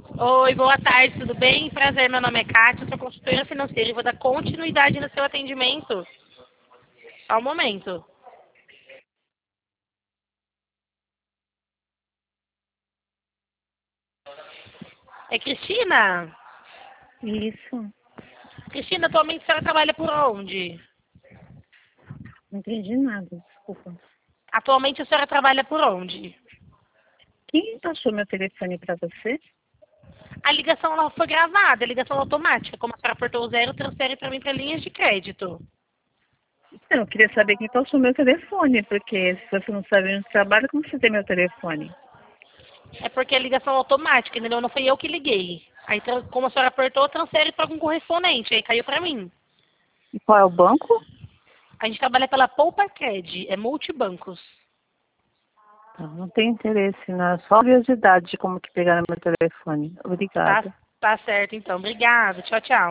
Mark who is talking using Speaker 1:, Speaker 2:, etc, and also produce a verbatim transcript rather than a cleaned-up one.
Speaker 1: Oi, boa tarde, tudo bem? Prazer, meu nome é Kátia, sou consultora financeira e vou dar continuidade no seu atendimento. Só um momento. É Cristina?
Speaker 2: Isso,
Speaker 1: Cristina, atualmente a senhora trabalha por onde?
Speaker 2: não entendi nada, desculpa.
Speaker 1: Atualmente a senhora trabalha por onde?
Speaker 2: Quem passou meu telefone para você?
Speaker 1: A ligação ela foi gravada, a ligação automática. Como a senhora apertou o zero, transfere para mim para linhas de crédito.
Speaker 2: Não, eu queria saber quem passou meu telefone, porque se você não sabe onde trabalha, como você tem meu telefone?
Speaker 1: É porque a ligação automática, entendeu? Não fui eu que liguei. Aí, tra- como a senhora apertou, transfere para algum correspondente. Aí caiu para mim.
Speaker 2: E qual é o banco?
Speaker 1: A gente trabalha pela Poupa Cred, é multibancos.
Speaker 2: Não, não tenho interesse, não. É só curiosidade de como que pegaram meu telefone.
Speaker 1: Tá,
Speaker 2: Obrigada.
Speaker 1: tá certo, então. Obrigada. Tchau, tchau.